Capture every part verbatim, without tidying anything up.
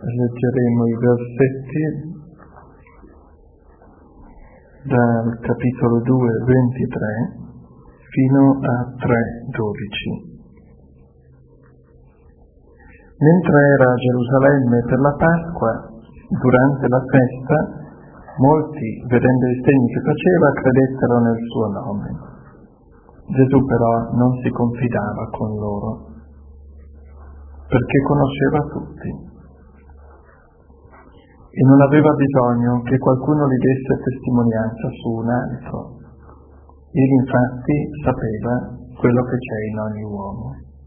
leggeremo i versetti dal capitolo due, ventitré, fino a tre, dodici. Mentre era a Gerusalemme per la Pasqua, durante la festa, molti, vedendo i segni che faceva, credettero nel suo nome. Gesù però non si confidava con loro, perché conosceva tutti e non aveva bisogno che qualcuno gli desse testimonianza su un altro. Egli infatti sapeva quello che c'è in ogni uomo.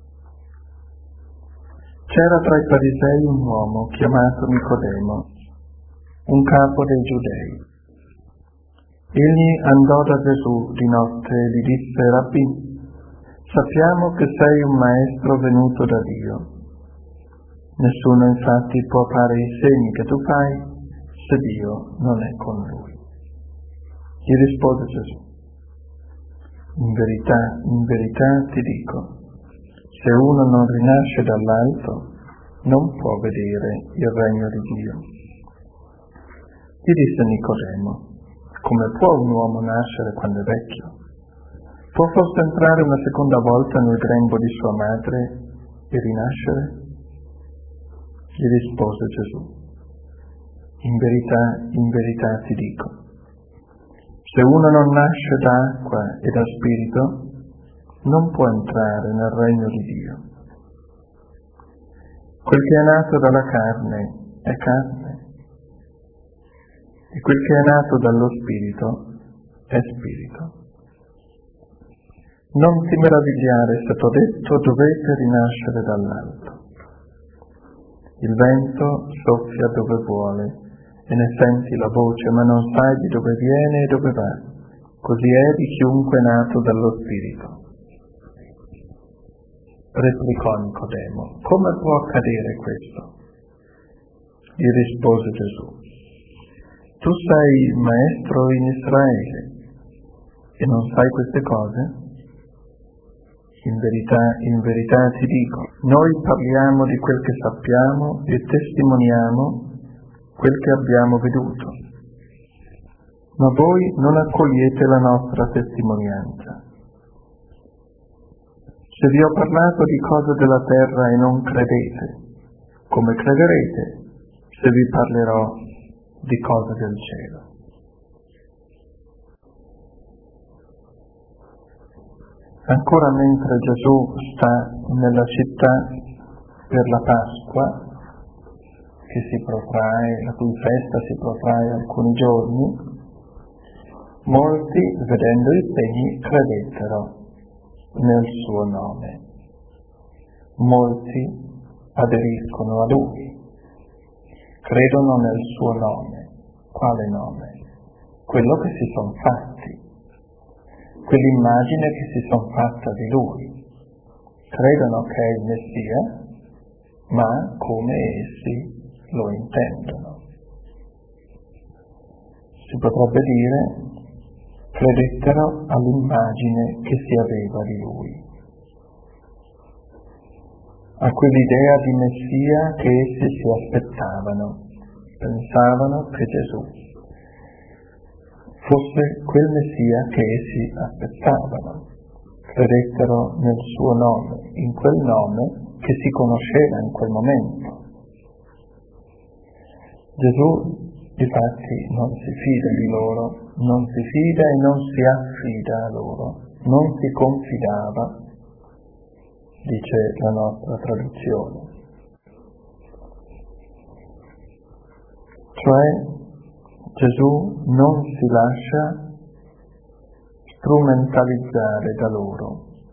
C'era tra i farisei un uomo chiamato Nicodemo, un capo dei Giudei. Egli andò da Gesù di notte e gli disse: Rabbì, sappiamo che sei un maestro venuto da Dio. Nessuno infatti può fare i segni che tu fai se Dio non è con lui. Gli rispose Gesù: In verità, in verità ti dico, se uno non rinasce dall'alto, non può vedere il regno di Dio. Gli disse Nicodemo: Come può un uomo nascere quando è vecchio? Può forse entrare una seconda volta nel grembo di sua madre e rinascere? Gli rispose Gesù: In verità, in verità ti dico, se uno non nasce da acqua e da spirito, non può entrare nel regno di Dio. Quel che è nato dalla carne è carne, e quel che è nato dallo spirito è spirito. Non ti meravigliare se t'ho detto dovete rinascere dall'alto. Il vento soffia dove vuole e ne senti la voce, ma non sai di dove viene e dove va. Così è di chiunque è nato dallo spirito. Replicò Nicodemo: Come può accadere questo? Gli rispose Gesù: Tu sei maestro in Israele e non sai queste cose? In verità, in verità ti dico, noi parliamo di quel che sappiamo e testimoniamo quel che abbiamo veduto, ma voi non accogliete la nostra testimonianza. Se vi ho parlato di cose della terra e non credete, come crederete se vi parlerò di cose del cielo? Ancora mentre Gesù sta nella città per la Pasqua, che si protrae, la cui festa si protrae alcuni giorni, molti, vedendo i segni, credettero nel suo nome. Molti aderiscono a lui, credono nel suo nome. Quale nome? Quello che si sono fatti, quell'immagine che si sono fatta di lui. Credono che è il Messia, ma come essi lo intendono. Si potrebbe dire, credettero all'immagine che si aveva di lui, a quell'idea di Messia che essi si aspettavano. Pensavano che Gesù fosse quel Messia che essi aspettavano. Credettero nel suo nome, in quel nome che si conosceva in quel momento. Gesù, difatti, non si fida di loro, non si fida e non si affida a loro, non si confidava, dice la nostra traduzione. Cioè, Gesù non si lascia strumentalizzare da loro,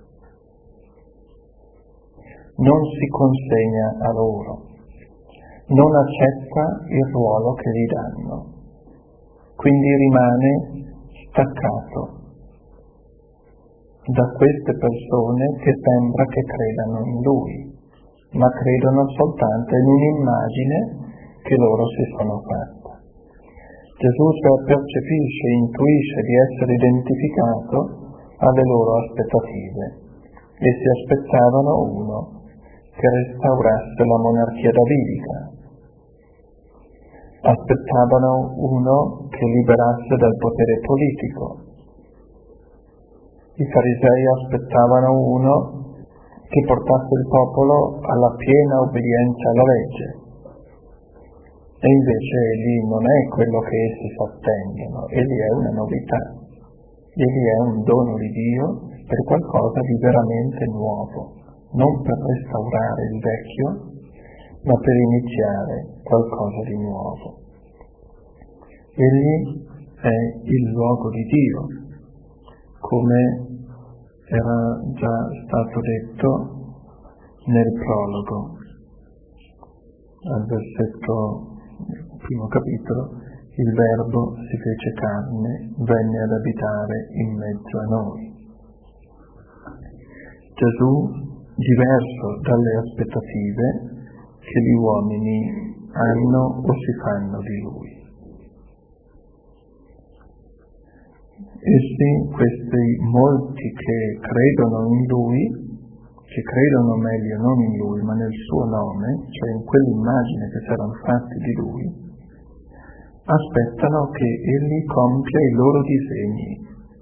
non si consegna a loro, non accetta il ruolo che gli danno, quindi rimane staccato da queste persone che sembra che credano in lui, ma credono soltanto in un'immagine che loro si sono fatta. Gesù percepisce, intuisce di essere identificato alle loro aspettative. Essi aspettavano uno che restaurasse la monarchia davidica, aspettavano uno che liberasse dal potere politico. I farisei aspettavano uno che portasse il popolo alla piena obbedienza alla legge. E invece egli non è quello che essi si attendono, egli è una novità, egli è un dono di Dio per qualcosa di veramente nuovo, non per restaurare il vecchio, ma per iniziare qualcosa di nuovo. Egli è il luogo di Dio, come era già stato detto nel prologo, al versetto primo capitolo: il Verbo si fece carne, venne ad abitare in mezzo a noi. Gesù, diverso dalle aspettative che gli uomini hanno o si fanno di Lui. Essi, questi molti che credono in Lui, che credono meglio non in Lui ma nel suo nome, cioè in quell'immagine che si erano fatti di Lui, aspettano che Egli compia i loro disegni.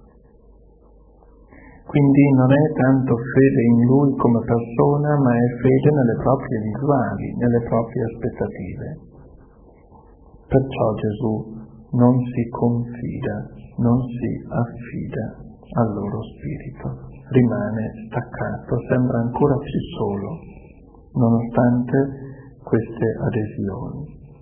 Quindi non è tanto fede in Lui come persona, ma è fede nelle proprie visuali, nelle proprie aspettative. Perciò Gesù non si confida, non si affida al loro spirito, rimane staccato, sembra ancora più solo, nonostante queste adesioni.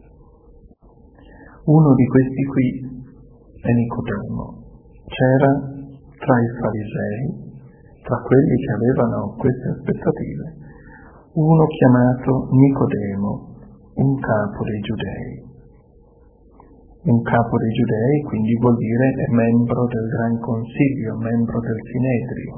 Uno di questi qui è Nicodemo. C'era tra i farisei, tra quelli che avevano queste aspettative, uno chiamato Nicodemo, un capo dei Giudei. Un capo dei Giudei quindi vuol dire è membro del Gran Consiglio, membro del Sinedrio.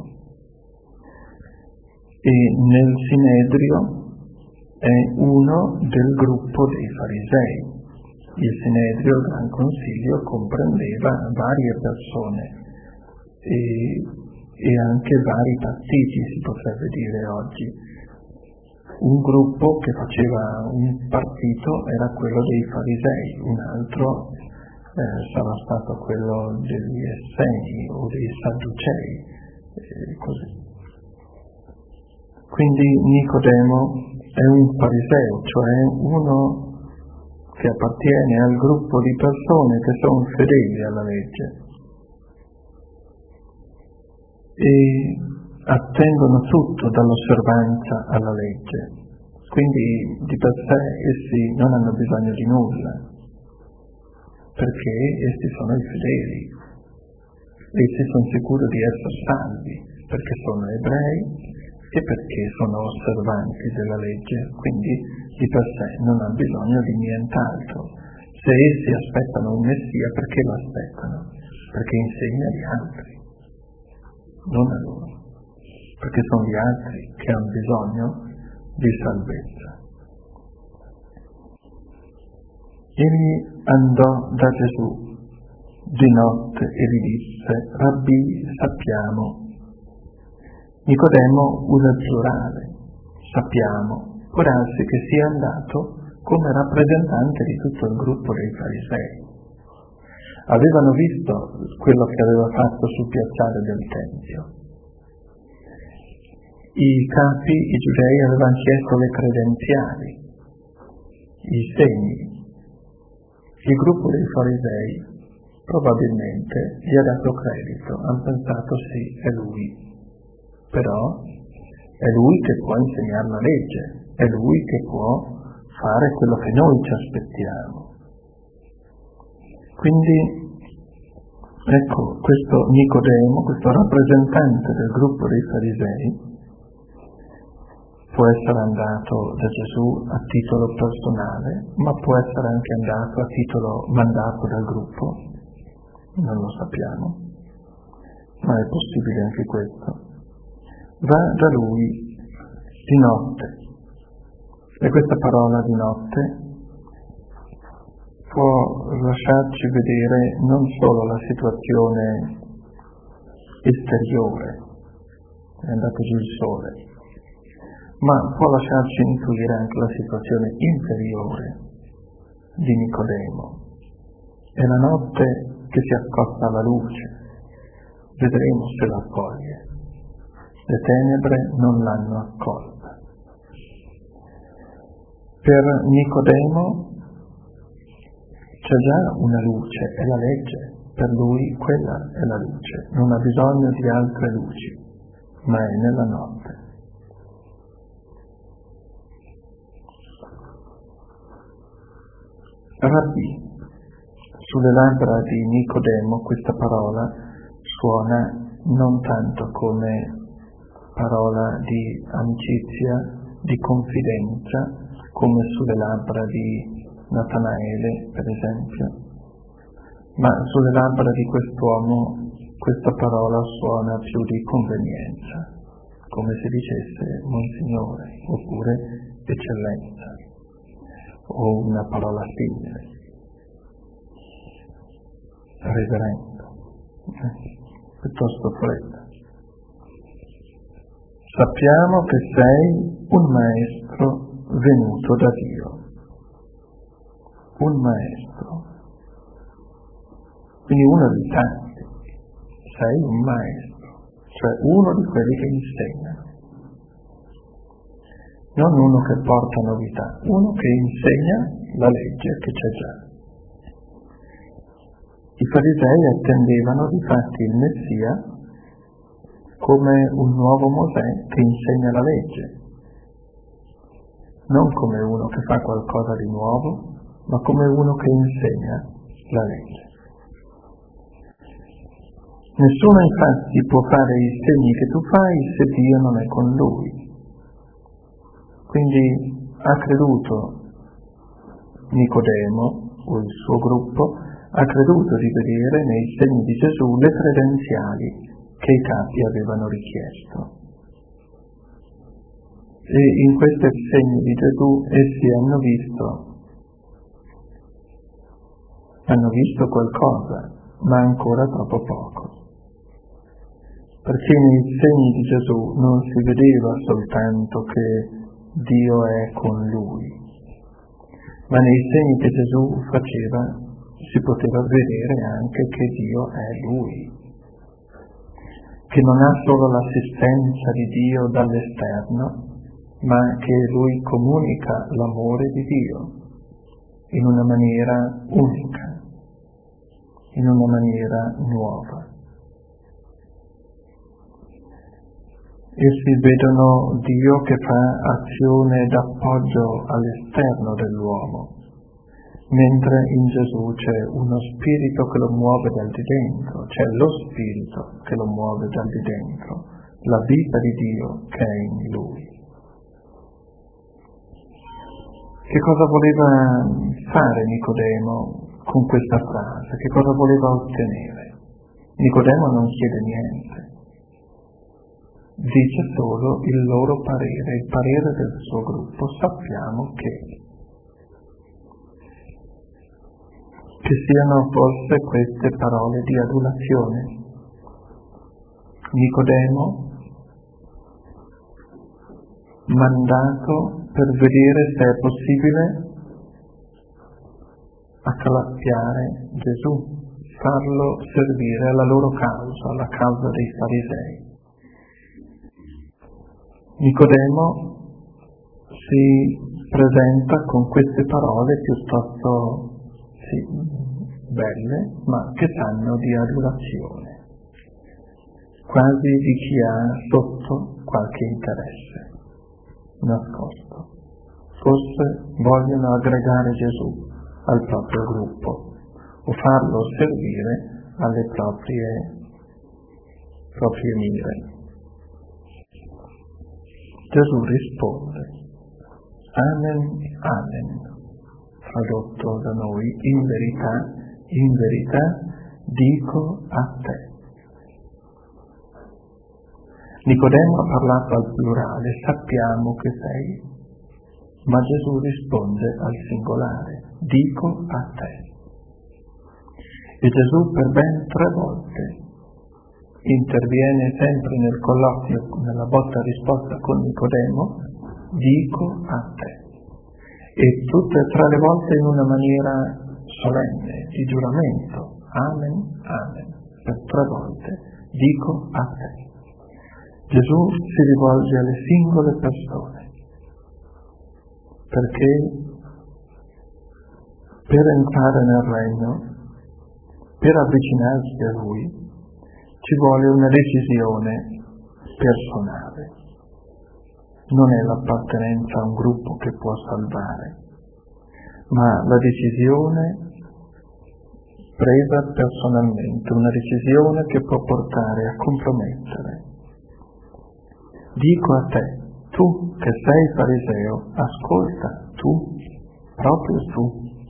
E nel Sinedrio è uno del gruppo dei farisei. Il Sinedrio, il Gran Consiglio, comprendeva varie persone e, e anche vari partiti, si potrebbe dire oggi. Un gruppo che faceva un partito era quello dei farisei, un altro eh, sarà stato quello degli Esseni o dei Sadducei, eh, così. Quindi Nicodemo è un fariseo, cioè uno che appartiene al gruppo di persone che sono fedeli alla legge e attendono tutto dall'osservanza alla legge, quindi di per sé essi non hanno bisogno di nulla, perché essi sono i fedeli, essi sono sicuri di essere salvi, perché sono ebrei e perché sono osservanti della legge, quindi di per sé non hanno bisogno di nient'altro. Se essi aspettano un Messia, perché lo aspettano? Perché insegna agli altri, non a loro. Perché sono gli altri che hanno bisogno di salvezza. Egli andò da Gesù di notte e gli disse: Rabbì, sappiamo. Nicodemo usa il plurale, sappiamo, può darsi che sia andato come rappresentante di tutto il gruppo dei farisei. Avevano visto quello che aveva fatto sul piazzale del Tempio. I capi, i giudei, avevano chiesto le credenziali, i segni. Il gruppo dei farisei probabilmente gli ha dato credito, hanno pensato sì, è lui, però è lui che può insegnare la legge, è lui che può fare quello che noi ci aspettiamo. Quindi ecco, questo Nicodemo, questo rappresentante del gruppo dei farisei, può essere andato da Gesù a titolo personale, ma può essere anche andato a titolo mandato dal gruppo, non lo sappiamo, ma è possibile anche questo. Va da lui di notte, e questa parola di notte può lasciarci vedere non solo la situazione esteriore, è andato giù il sole, ma può lasciarci intuire anche la situazione interiore di Nicodemo. È la notte che si accosta alla luce, vedremo se la accoglie. Le tenebre non l'hanno accolta. Per Nicodemo c'è già una luce, è la legge, per lui quella è la luce, non ha bisogno di altre luci, ma è nella notte. Rabbì. Sulle labbra di Nicodemo questa parola suona non tanto come parola di amicizia, di confidenza, come sulle labbra di Natanaele, per esempio, ma sulle labbra di quest'uomo questa parola suona più di convenienza, come se dicesse Monsignore, oppure Eccellenza, o una parola simile. Reverendo, eh, piuttosto fredda. Sappiamo che sei un maestro venuto da Dio. Un maestro. Quindi uno dei tanti. Sei un maestro, cioè uno di quelli che insegnano. Non uno che porta novità, uno che insegna la legge che c'è già. I farisei attendevano difatti il Messia come un nuovo Mosè che insegna la legge, non come uno che fa qualcosa di nuovo, ma come uno che insegna la legge. Nessuno infatti può fare i segni che tu fai se Dio non è con lui. Quindi ha creduto Nicodemo o il suo gruppo, ha creduto di vedere nei segni di Gesù le credenziali che i capi avevano richiesto. E in questi segni di Gesù essi hanno visto, hanno visto qualcosa, ma ancora troppo poco. Perché nei segni di Gesù non si vedeva soltanto che Dio è con lui, ma nei segni che Gesù faceva si poteva vedere anche che Dio è Lui, che non ha solo l'assistenza di Dio dall'esterno, ma che Lui comunica l'amore di Dio in una maniera unica, in una maniera nuova. Essi vedono Dio che fa azione d'appoggio all'esterno dell'uomo, mentre in Gesù c'è uno spirito che lo muove dal di dentro, c'è lo spirito che lo muove dal di dentro, la vita di Dio che è in lui. Che cosa voleva fare Nicodemo con questa frase? Che cosa voleva ottenere? Nicodemo non chiede niente, dice solo il loro parere, il parere del suo gruppo. Sappiamo che che siano forse queste parole di adulazione. Nicodemo, mandato per vedere se è possibile accalappiare Gesù, farlo servire alla loro causa, alla causa dei farisei. Nicodemo si presenta con queste parole piuttosto sì, belle, ma che sanno di adulazione, quasi di chi ha sotto qualche interesse nascosto. Forse vogliono aggregare Gesù al proprio gruppo o farlo servire alle proprie, proprie mire. Gesù risponde: Amen, amen. Tradotto da noi, in verità, in verità, dico a te. Nicodemo ha parlato al plurale, sappiamo che sei, ma Gesù risponde al singolare, dico a te. E Gesù per ben tre volte interviene sempre nel colloquio, nella botta risposta con Nicodemo, dico a te. e tutte e tre le volte in una maniera solenne, di giuramento. Amen, amen. Per tre volte dico a te. Gesù si rivolge alle singole persone, perché per entrare nel regno, per avvicinarsi a Lui, ci vuole una decisione personale. Non è l'appartenenza a un gruppo che può salvare, ma la decisione presa personalmente, una decisione che può portare a compromettere. Dico a te, tu che sei fariseo, ascolta, tu, proprio tu.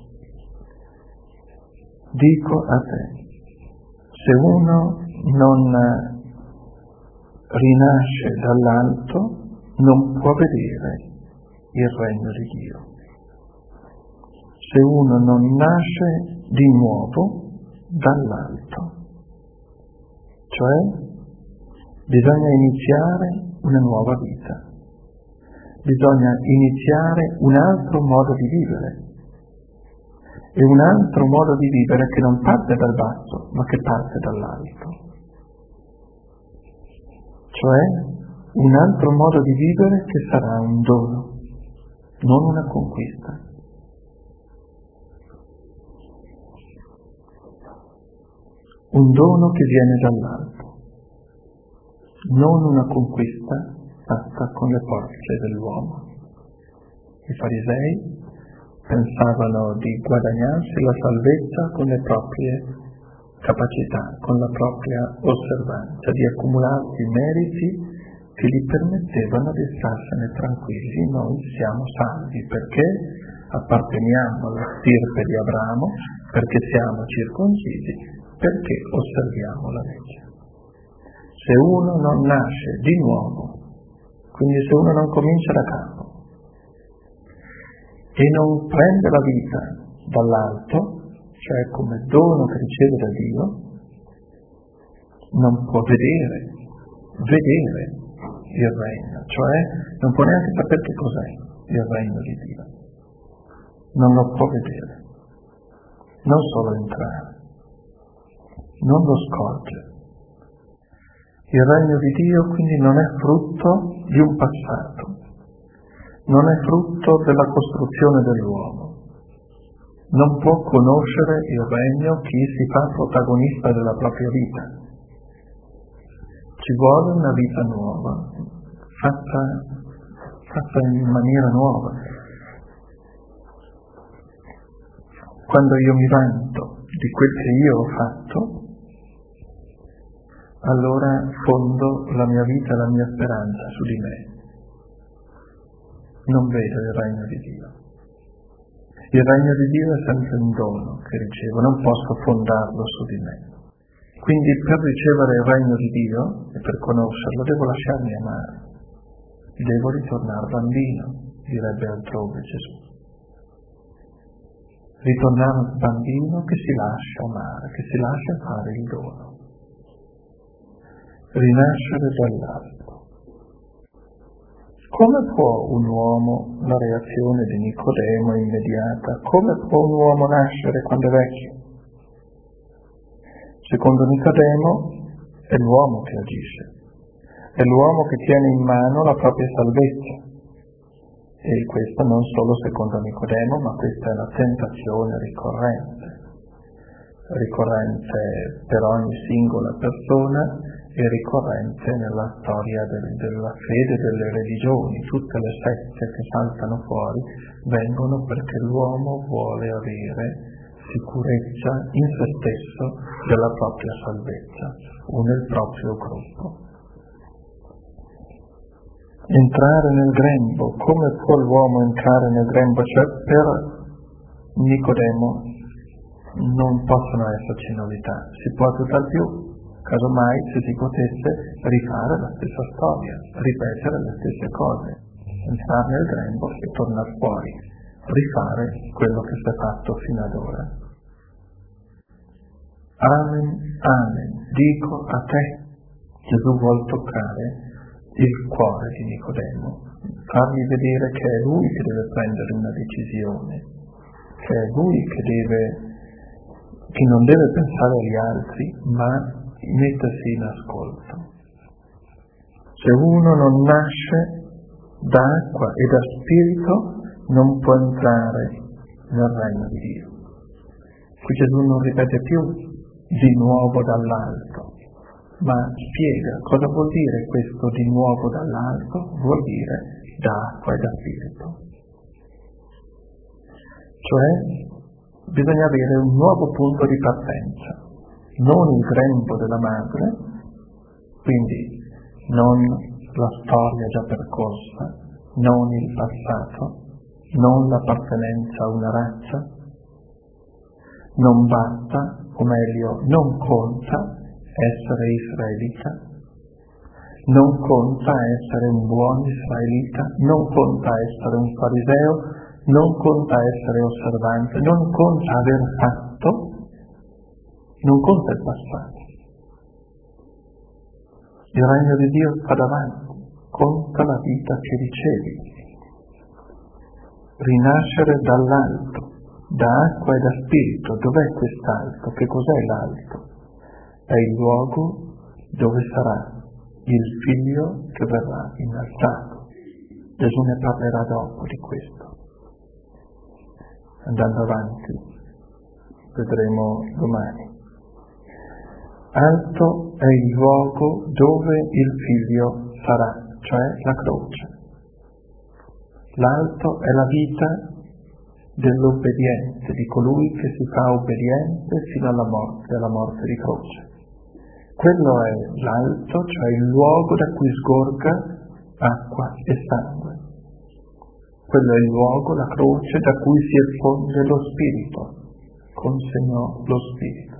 Dico a te, se uno non rinasce dall'alto, non può vedere il regno di Dio. Se uno non nasce di nuovo dall'alto, cioè bisogna iniziare una nuova vita, bisogna iniziare un altro modo di vivere, e un altro modo di vivere che non parte dal basso, ma che parte dall'alto, cioè un altro modo di vivere che sarà un dono, non una conquista. Un dono che viene dall'alto, non una conquista fatta con le forze dell'uomo. I farisei pensavano di guadagnarsi la salvezza con le proprie capacità, con la propria osservanza, di accumularsi meriti che gli permettevano di starsene tranquilli. Noi siamo salvi perché apparteniamo alla stirpe di Abramo, perché siamo circoncisi, perché osserviamo la legge. Se uno non nasce di nuovo, quindi se uno non comincia da capo e non prende la vita dall'alto, cioè come dono che riceve da Dio, non può vedere, vedere il regno, cioè non può neanche sapere che cos'è il regno di Dio. Non lo può vedere, non solo entrare. Non lo scorge. Il regno di Dio quindi non è frutto di un passato, non è frutto della costruzione dell'uomo. Non può conoscere il regno chi si fa protagonista della propria vita. Ci vuole una vita nuova, fatta, fatta in maniera nuova. Quando io mi vanto di quel che io ho fatto, allora fondo la mia vita e la mia speranza su di me. Non vedo il regno di Dio. Il regno di Dio è sempre un dono che ricevo, non posso fondarlo su di me. Quindi per ricevere il regno di Dio e per conoscerlo devo lasciarmi amare. Devo ritornare bambino, direbbe altrove Gesù. Ritornare bambino che si lascia amare, che si lascia fare il dono. Rinascere dall'alto. Come può un uomo, la reazione di Nicodemo è immediata, come può un uomo nascere quando è vecchio? Secondo Nicodemo è l'uomo che agisce, è l'uomo che tiene in mano la propria salvezza. E questo non solo secondo Nicodemo, ma questa è la tentazione ricorrente, ricorrente per ogni singola persona e ricorrente nella storia del, della fede delle religioni. Tutte le sette che saltano fuori vengono perché l'uomo vuole avere sicurezza in se stesso della propria salvezza o nel proprio gruppo. Entrare nel grembo, come può l'uomo entrare nel grembo? Cioè per Nicodemo non possono esserci novità, si può tutt'al più, casomai se si potesse rifare la stessa storia, ripetere le stesse cose, entrare nel grembo e tornare fuori, rifare quello che si è fatto fino ad ora. Amen, amen, dico a te, Gesù vuol toccare il cuore di Nicodemo, fargli vedere che è lui che deve prendere una decisione, che è lui che deve, che non deve pensare agli altri, ma mettersi in ascolto. Se uno non nasce da acqua e da spirito, non può entrare nel regno di Dio. Qui Gesù non ripete più di nuovo dall'alto, ma spiega cosa vuol dire questo di nuovo dall'alto. Vuol dire da acqua e da spirito. Cioè bisogna avere un nuovo punto di partenza, non il grembo della madre, quindi non la storia già percorsa, non il passato, non l'appartenenza a una razza. Non basta, o meglio, non conta essere israelita, non conta essere un buon israelita, non conta essere un fariseo, non conta essere osservante, non conta aver fatto, non conta il passato. Il regno di Dio sta davanti, conta la vita che ricevi. Rinascere dall'alto, da acqua e da spirito. Dov'è quest'alto? Che cos'è l'alto? È il luogo dove sarà il figlio che verrà innalzato. Gesù ne parlerà dopo di questo. Andando avanti, vedremo domani. Alto è il luogo dove il figlio sarà, cioè la croce. L'alto è la vita dell'obbediente, di colui che si fa obbediente fino alla morte, alla morte di croce. Quello è l'alto, cioè il luogo da cui sgorga acqua e sangue. Quello è il luogo, la croce, da cui si effonde lo Spirito, consegnò lo Spirito.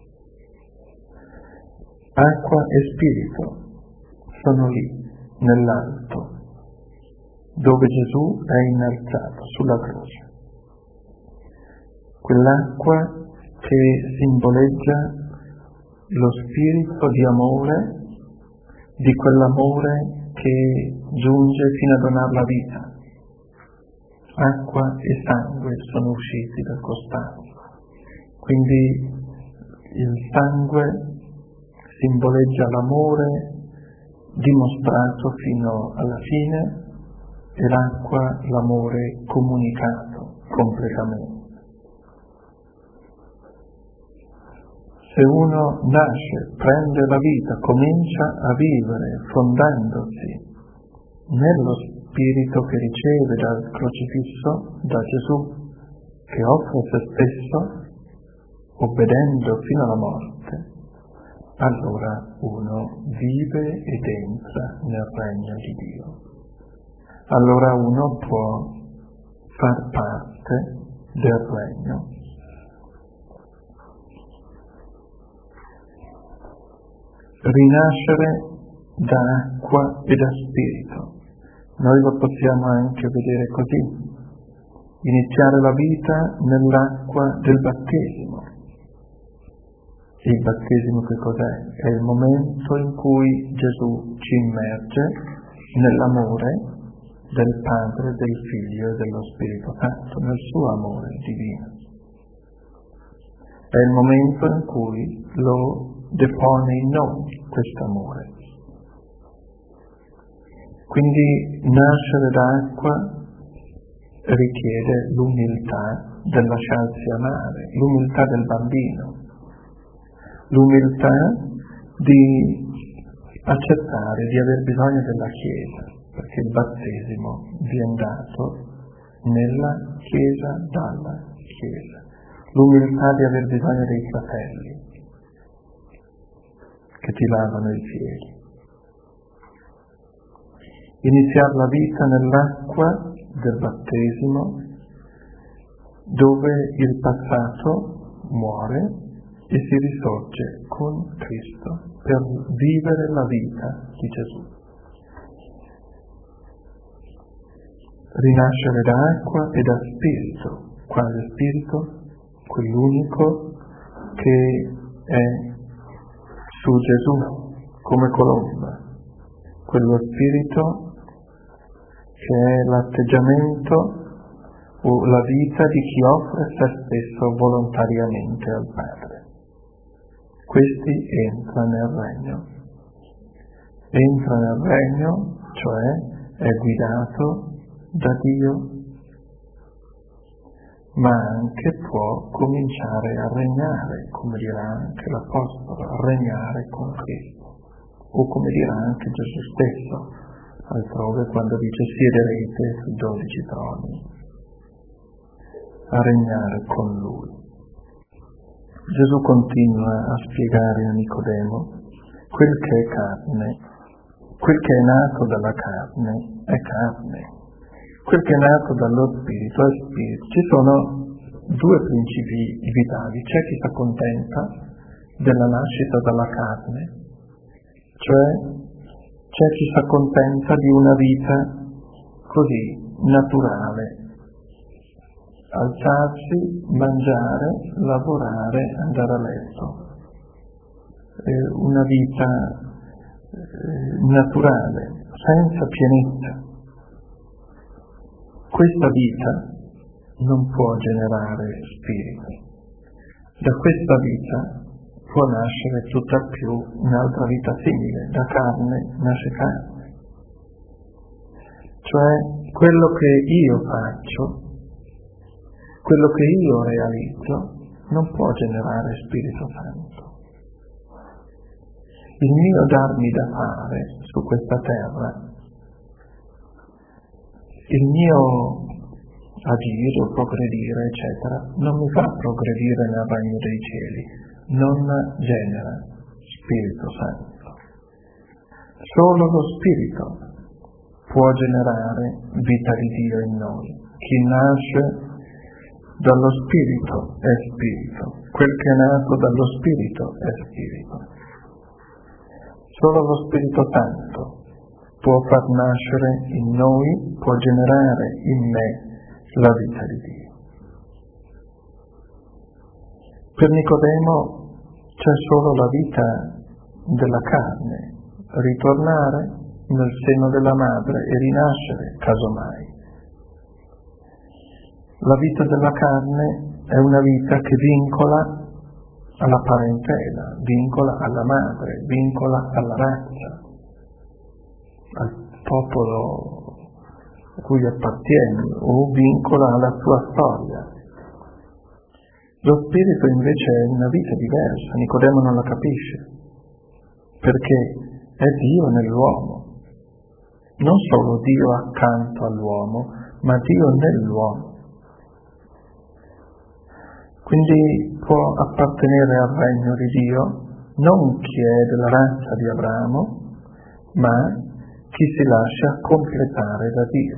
Acqua e Spirito sono lì, nell'alto, dove Gesù è innalzato sulla croce. Quell'acqua che simboleggia lo spirito di amore, di quell'amore che giunge fino a donar la vita. Acqua e sangue sono usciti dal costato. Quindi il sangue simboleggia l'amore dimostrato fino alla fine e l'acqua l'amore comunicato completamente. Se uno nasce, prende la vita, comincia a vivere fondandosi nello spirito che riceve dal crocifisso, da Gesù, che offre se stesso, obbedendo fino alla morte, allora uno vive ed entra nel regno di Dio. Allora uno può far parte del regno. Rinascere da acqua e da spirito. Noi lo possiamo anche vedere così. Iniziare la vita nell'acqua del battesimo. Il battesimo che cos'è? È il momento in cui Gesù ci immerge nell'amore del Padre, del Figlio e dello Spirito Santo, nel suo amore divino. È il momento in cui lo depone in noi quest'amore. Quindi nascere d'acqua richiede l'umiltà del lasciarsi amare, l'umiltà del bambino, l'umiltà di accettare di aver bisogno della Chiesa, perché il battesimo viene dato nella Chiesa, dalla Chiesa. L'umiltà di aver bisogno dei fratelli che ti lavano i piedi. Iniziare la vita nell'acqua del battesimo, dove il passato muore e si risorge con Cristo per vivere la vita di Gesù. Rinascere da acqua e da spirito. Quale spirito? Quell'unico che è su Gesù come colomba, quello spirito che è l'atteggiamento o la vita di chi offre se stesso volontariamente al Padre. Questi entra nel regno. Entra nel regno, cioè è guidato da Dio, ma anche può cominciare a regnare, come dirà anche l'Apostolo, a regnare con Cristo, o come dirà anche Gesù stesso altrove quando dice siederete su dodici troni, a regnare con Lui. Gesù continua a spiegare a Nicodemo quel che è carne, quel che è nato dalla carne è carne, quel che è nato dallo spirito è spirito. Ci sono due principi vitali: c'è chi si accontenta della nascita dalla carne, cioè c'è chi si accontenta di una vita così naturale, alzarsi, mangiare, lavorare, andare a letto, eh, una vita eh, naturale, senza pienezza. Questa vita non può generare spirito. Da questa vita può nascere tutt'al più un'altra vita simile, da carne nasce carne. Cioè quello che io faccio, quello che io realizzo, non può generare Spirito Santo. Il mio darmi da fare su questa terra, il mio agire o progredire, eccetera, non mi fa progredire nel regno dei cieli, non genera Spirito Santo. Solo lo Spirito può generare vita di Dio in noi. Chi nasce dallo Spirito è Spirito, quel che è nato dallo Spirito è Spirito. Solo lo Spirito Santo può far nascere in noi, può generare in me la vita di Dio. Per Nicodemo c'è solo la vita della carne, ritornare nel seno della madre e rinascere, casomai. La vita della carne è una vita che vincola alla parentela, vincola alla madre, vincola alla razza, al popolo a cui appartiene, o vincola alla sua storia. Lo spirito invece è una vita diversa, Nicodemo non la capisce, perché è Dio nell'uomo, non solo Dio accanto all'uomo, ma Dio nell'uomo. Quindi può appartenere al regno di Dio non chi è della razza di Abramo, ma chi si lascia completare da Dio.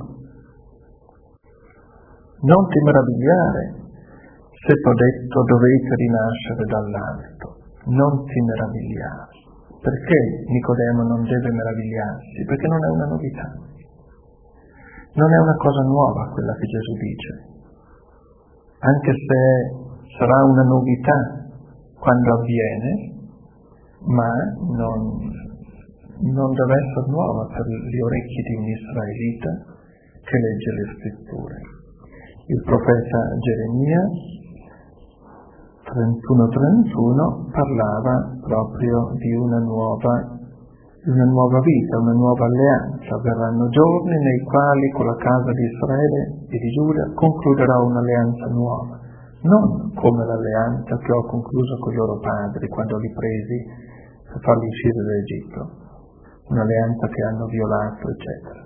Non ti meravigliare se t'ho detto dovete rinascere dall'alto, non ti meravigliare. Perché Nicodemo non deve meravigliarsi? Perché non è una novità. Non è una cosa nuova quella che Gesù dice. Anche se sarà una novità quando avviene, ma non, non deve essere nuova per gli orecchi di un israelita che legge le scritture. Il profeta Geremia trentuno trentuno parlava proprio di una nuova, una nuova vita, una nuova alleanza. Verranno giorni nei quali con la casa di Israele e di Giuda concluderò un'alleanza nuova, non come l'alleanza che ho concluso con i loro padri quando li presi per farli uscire dall'Egitto, un'alleanza che hanno violato, eccetera.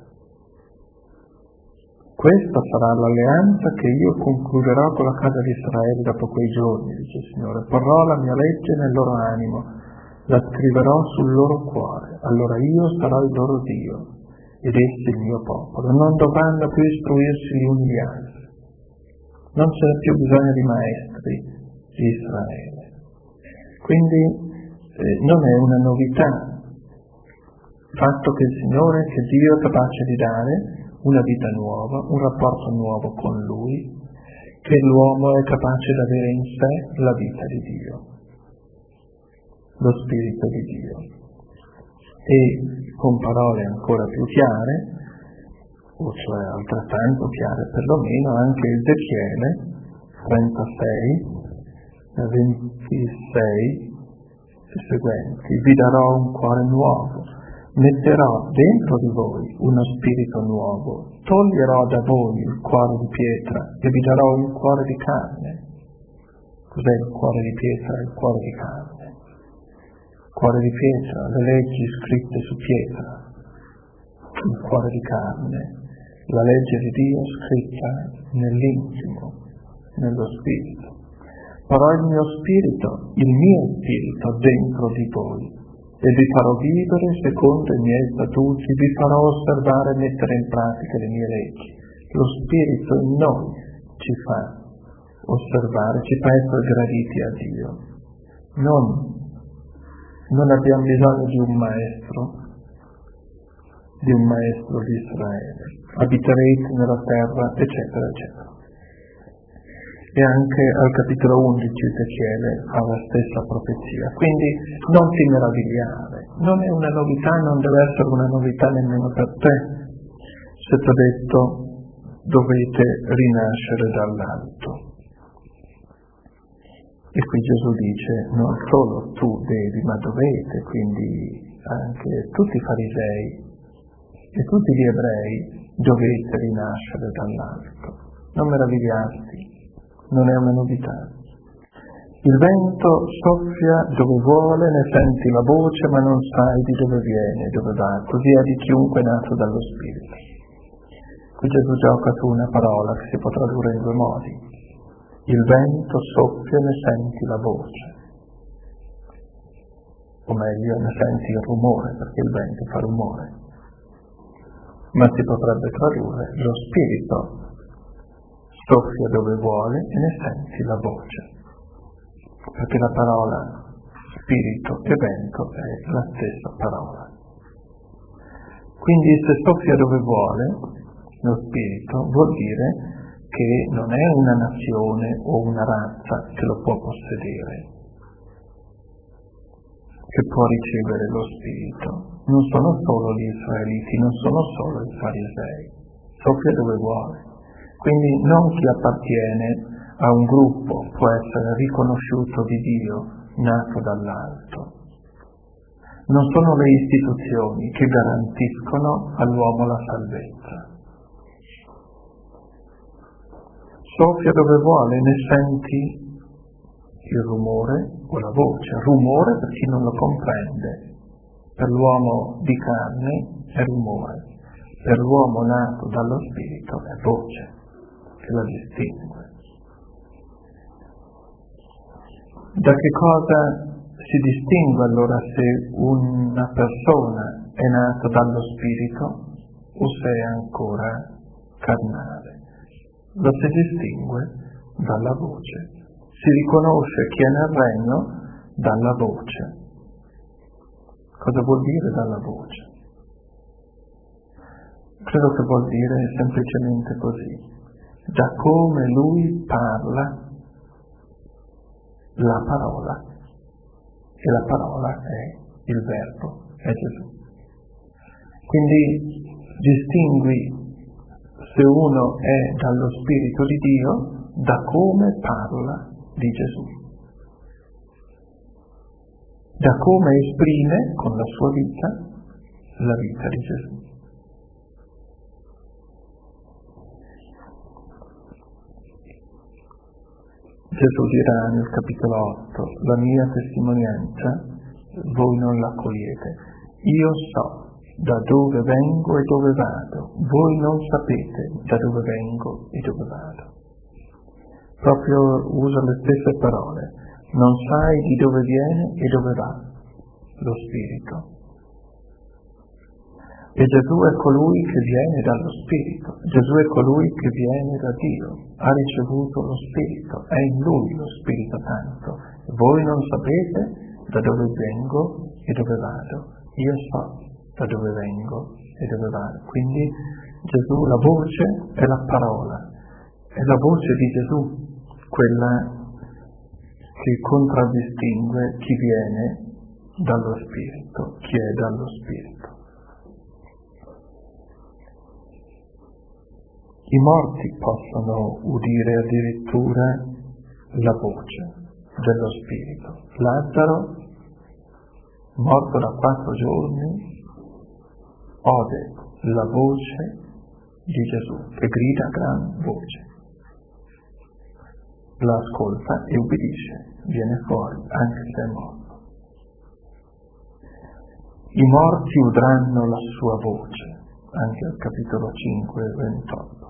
Questa sarà l'alleanza che io concluderò con la casa di Israele dopo quei giorni, dice il Signore. Porrò la mia legge nel loro animo, la scriverò sul loro cuore. Allora io sarò il loro Dio ed essi il mio popolo. Non dovranno più istruirsi gli uni gli altri. Non c'è più bisogno di maestri di Israele. Quindi eh, non è una novità il fatto che il Signore, che Dio è capace di dare una vita nuova, un rapporto nuovo con Lui, che l'uomo è capace di avere in sé la vita di Dio, lo Spirito di Dio. e con parole ancora più chiare, o cioè altrettanto chiare perlomeno, anche Ezechiele trentasei, ventisei e seguenti: vi darò un cuore nuovo, metterò dentro di voi uno spirito nuovo, toglierò da voi il cuore di pietra e vi darò un cuore di carne. Cos'è il cuore di pietra e il cuore di carne? Il cuore di pietra, le leggi scritte su pietra; il cuore di carne, la legge di Dio scritta nell'intimo, nello spirito. Farò il mio spirito, il mio spirito dentro di voi, e vi farò vivere secondo i miei statuti, vi farò osservare e mettere in pratica le mie leggi. Lo spirito in noi ci fa osservare, ci fa essere graditi a Dio. Non, non abbiamo bisogno di un maestro, di un maestro di Israele. Abiterete nella terra, eccetera, eccetera. E anche al capitolo undici Ezechiele ha la stessa profezia. Quindi non ti meravigliare, non è una novità, non deve essere una novità nemmeno per te se ti ho detto dovete rinascere dall'alto. E qui Gesù dice non solo tu devi, ma dovete, quindi anche tutti i farisei e tutti gli ebrei dovete rinascere dall'alto. Non meravigliarti, non è una novità. Il vento soffia dove vuole, ne senti la voce, ma non sai di dove viene, dove va. Così è di chiunque è nato dallo Spirito. Qui Gesù gioca su una parola che si può tradurre in due modi. Il vento soffia e ne senti la voce. O meglio, ne senti il rumore, perché il vento fa rumore. Ma si potrebbe tradurre lo Spirito soffia dove vuole e ne senti la voce, perché la parola spirito e vento è la stessa parola. Quindi se soffia dove vuole lo spirito vuol dire che non è una nazione o una razza che lo può possedere, che può ricevere lo spirito. Non sono solo gli israeliti, non sono solo i farisei, soffia dove vuole. Quindi non chi appartiene a un gruppo può essere riconosciuto di Dio nato dall'alto. Non sono le istituzioni che garantiscono all'uomo la salvezza. Soffia dove vuole, ne senti il rumore o la voce. Rumore per chi non lo comprende. Per l'uomo di carne è rumore, per l'uomo nato dallo Spirito è voce, che la distingue. Da che cosa si distingue allora se una persona è nata dallo Spirito o se è ancora carnale? Lo si distingue dalla voce. Si riconosce chi è nel regno dalla voce. Cosa vuol dire dalla voce? Credo che vuol dire semplicemente così: da come lui parla la parola, e la parola è il verbo, è Gesù. Quindi distingui se uno è dallo Spirito di Dio da come parla di Gesù, da come esprime con la sua vita la vita di Gesù. Gesù dirà nel capitolo otto: la mia testimonianza voi non la cogliete. Io so da dove vengo e dove vado, voi non sapete da dove vengo e dove vado. Proprio usa le stesse parole: non sai di dove viene e dove va lo Spirito. E Gesù è colui che viene dallo Spirito, Gesù è colui che viene da Dio, ha ricevuto lo Spirito, è in Lui lo Spirito Santo. Voi non sapete da dove vengo e dove vado, io so da dove vengo e dove vado. Quindi Gesù, la voce è la parola, è la voce di Gesù, quella che contraddistingue chi viene dallo Spirito, chi è dallo Spirito. I morti possono udire addirittura la voce dello Spirito. Lazzaro, morto da quattro giorni, ode la voce di Gesù che grida a gran voce. L'ascolta e ubbidisce, viene fuori anche se è morto. I morti udranno la sua voce, anche al capitolo cinque, ventotto.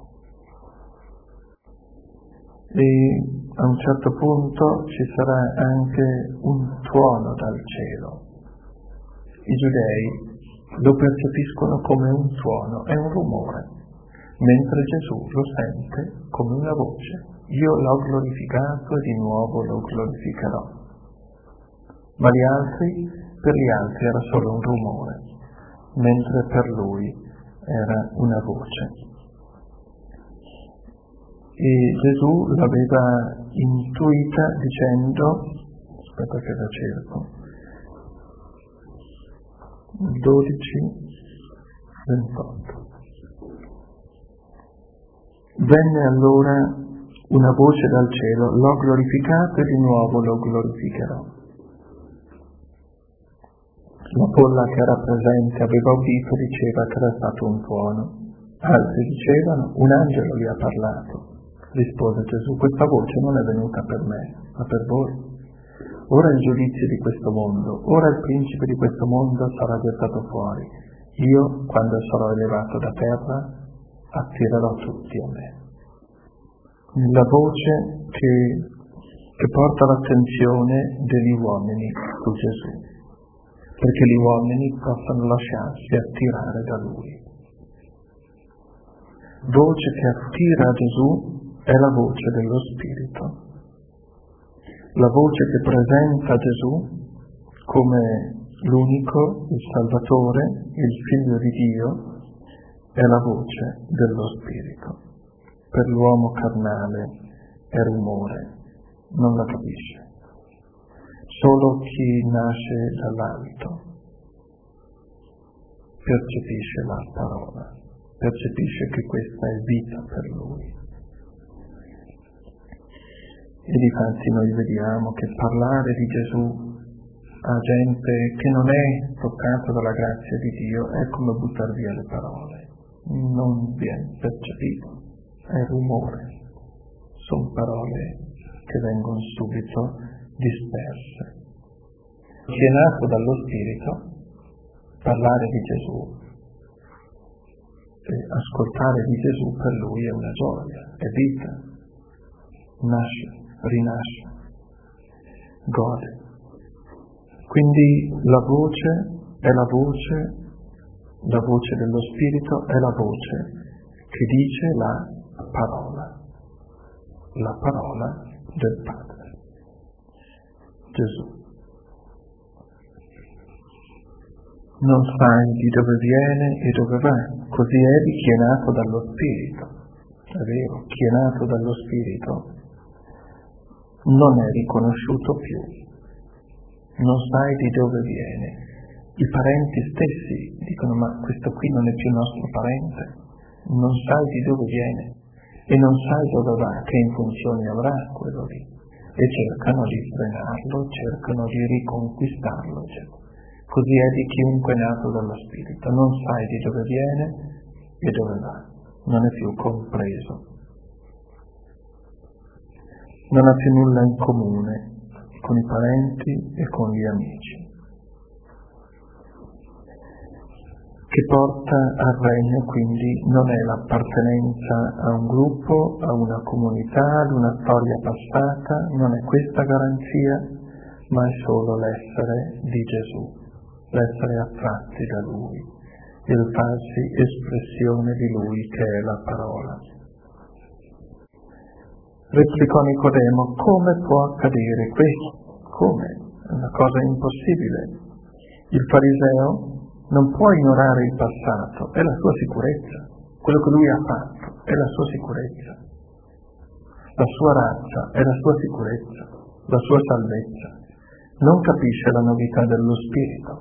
E a un certo punto ci sarà anche un tuono dal cielo. I giudei lo percepiscono come un tuono, è un rumore, mentre Gesù lo sente come una voce. Io l'ho glorificato e di nuovo lo glorificherò. Ma gli altri, per gli altri era solo un rumore, mentre per lui era una voce. E Gesù l'aveva intuita dicendo, aspetta che la cerco, dodici, ventotto. Venne allora una voce dal cielo, l'ho glorificato e di nuovo lo glorificherò. La folla che era presente aveva udito, diceva che era stato un tuono. Altri dicevano, un angelo gli ha parlato. Rispose Gesù, questa voce non è venuta per me, ma per voi. Ora il giudizio di questo mondo, ora il principe di questo mondo sarà gettato fuori. Io, quando sarò elevato da terra, attirerò tutti a me. La voce che, che porta l'attenzione degli uomini su Gesù, perché gli uomini possano lasciarsi attirare da Lui. Voce che attira a Gesù è la voce dello Spirito. La voce che presenta Gesù come l'unico, il Salvatore, il Figlio di Dio, è la voce dello Spirito. Per l'uomo carnale è rumore, non la capisce. Solo chi nasce dall'alto percepisce la parola, percepisce che questa è vita per lui. E difatti noi vediamo che parlare di Gesù a gente che non è toccata dalla grazia di Dio è come buttare via le parole, non viene percepito, è rumore, sono parole che vengono subito disperse. Chi è nato dallo Spirito, parlare di Gesù e ascoltare di Gesù per lui è una gioia, è vita, nasce, rinasce, gode. Quindi la voce è la voce, la voce dello Spirito è la voce che dice la parola, la parola del Padre, Gesù. Non sai di dove viene e dove va, così è di chi è nato dallo Spirito. È vero, chi è nato dallo Spirito non è riconosciuto più, non sai di dove viene. I parenti stessi dicono, ma questo qui non è più nostro parente, non sai di dove viene e non sai dove va, che funzioni avrà quello lì, e cercano di frenarlo, cercano di riconquistarlo, eccetera. Così è di chiunque è nato dallo Spirito, non sai di dove viene e dove va, non è più compreso. Non ha più nulla in comune con i parenti e con gli amici. Che porta al regno quindi non è l'appartenenza a un gruppo, a una comunità, ad una storia passata, non è questa garanzia, ma è solo l'essere di Gesù, l'essere attratti da Lui, il farsi espressione di Lui che è la parola. Replicò Nicodemo, come può accadere questo? Come? È una cosa impossibile. Il fariseo non può ignorare il passato, è la sua sicurezza. Quello che lui ha fatto è la sua sicurezza. La sua razza è la sua sicurezza, la sua salvezza. non capisce la novità dello Spirito.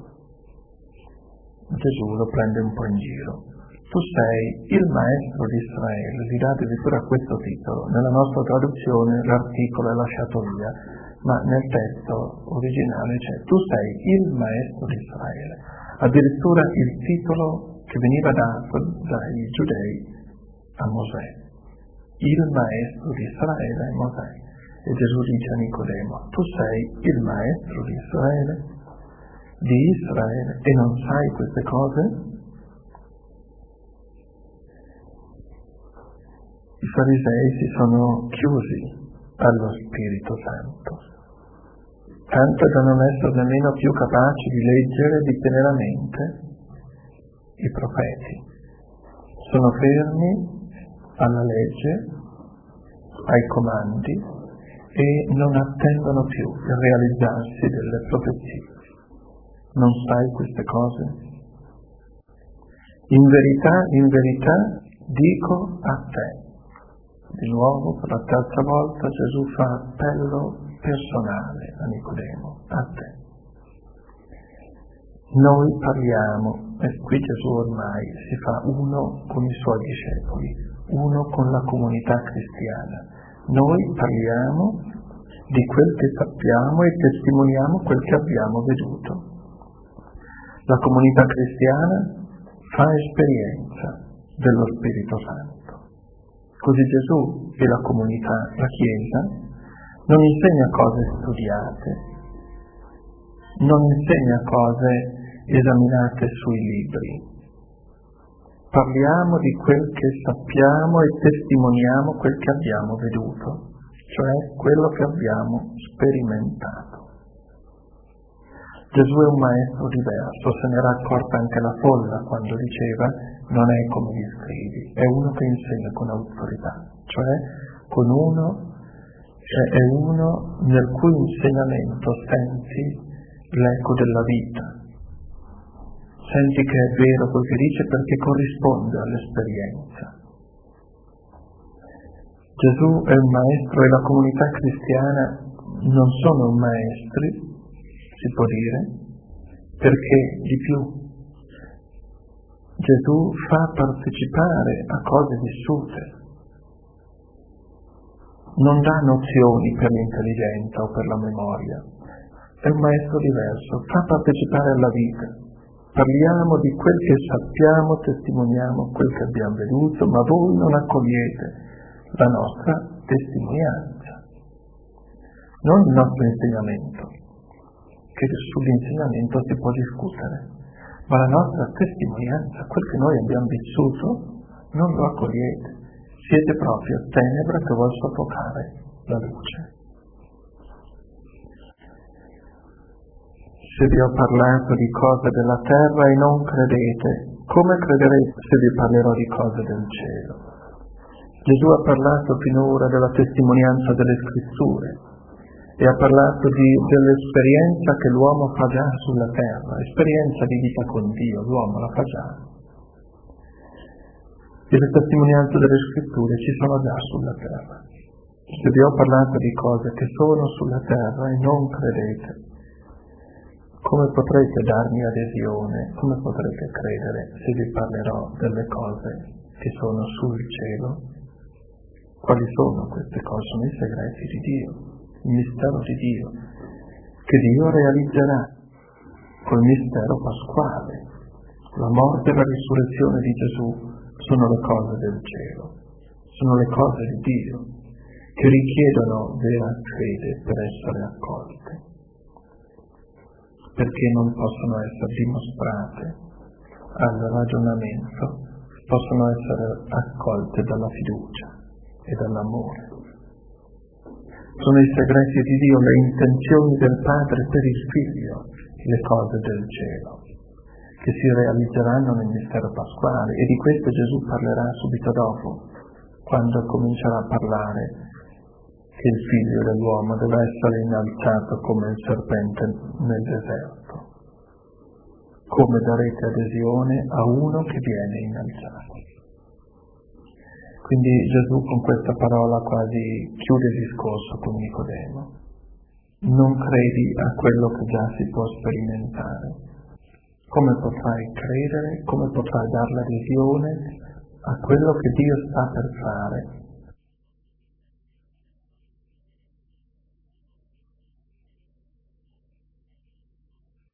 Gesù lo prende un po' in giro. Tu sei il Maestro di Israele, gli dà addirittura questo titolo. Nella nostra traduzione l'articolo è lasciato via, ma nel testo originale c'è tu sei il Maestro di Israele. Addirittura il titolo che veniva dato dai giudei a Mosè. Il Maestro di Israele è Mosè. E Gesù dice a Nicodemo, tu sei il Maestro di Israele, di Israele, e non sai queste cose? I farisei si sono chiusi allo Spirito Santo, tanto da non essere nemmeno più capaci di leggere e di tenere a mente i profeti. Sono fermi alla legge, ai comandi, e non attendono più il realizzarsi delle profezie. Non sai queste cose? In verità, in verità, dico a te. Di nuovo, per la terza volta, Gesù fa appello personale a Nicodemo, a te. Noi parliamo, e qui Gesù ormai si fa uno con i suoi discepoli, uno con la comunità cristiana. Noi parliamo di quel che sappiamo e testimoniamo quel che abbiamo veduto. La comunità cristiana fa esperienza dello Spirito Santo. Così Gesù e la comunità, la Chiesa, non insegna cose studiate, non insegna cose esaminate sui libri. Parliamo di quel che sappiamo e testimoniamo quel che abbiamo veduto, cioè quello che abbiamo sperimentato. Gesù è un maestro diverso, se ne era accorta anche la folla quando diceva non è come gli scribi, è uno che insegna con autorità, cioè con uno, cioè è uno nel cui insegnamento senti l'eco della vita. Senti che è vero quel che dice perché corrisponde all'esperienza. Gesù è un maestro e la comunità cristiana non sono maestri, si può dire, perché di più Gesù fa partecipare a cose vissute, non dà nozioni per l'intelligenza o per la memoria, è un maestro diverso, fa partecipare alla vita. Parliamo di quel che sappiamo, testimoniamo quel che abbiamo veduto, ma voi non accogliete la nostra testimonianza, non il nostro insegnamento, che sull'insegnamento si può discutere, ma la nostra testimonianza, quel che noi abbiamo vissuto, non lo accogliete. Siete proprio tenebra che vuol soffocare la luce. Se vi ho parlato di cose della terra e non credete, come crederete se vi parlerò di cose del cielo? Gesù ha parlato finora della testimonianza delle scritture e ha parlato di, dell'esperienza che l'uomo fa già sulla terra, esperienza di vita con Dio, l'uomo la fa già. E le testimonianze delle scritture ci sono già sulla terra. Se vi ho parlato di cose che sono sulla terra e non credete, come potrete darmi adesione, come potrete credere se vi parlerò delle cose che sono sul cielo? Quali sono queste cose? Sono i segreti di Dio, il mistero di Dio, che Dio realizzerà col mistero pasquale. La morte e la risurrezione di Gesù sono le cose del cielo, sono le cose di Dio, che richiedono vera fede per essere accolte, perché non possono essere dimostrate al ragionamento, possono essere accolte dalla fiducia e dall'amore. Sono i segreti di Dio, le intenzioni del Padre per il Figlio, le cose del cielo, che si realizzeranno nel mistero pasquale, e di questo Gesù parlerà subito dopo, quando comincerà a parlare che il Figlio dell'uomo deve essere innalzato come il serpente nel deserto. Come darete adesione a uno che viene innalzato? Quindi Gesù con questa parola quasi chiude il discorso con Nicodemo. non credi a quello che già si può sperimentare? Come potrai credere, come potrai dare l'adesione a quello che Dio sta per fare?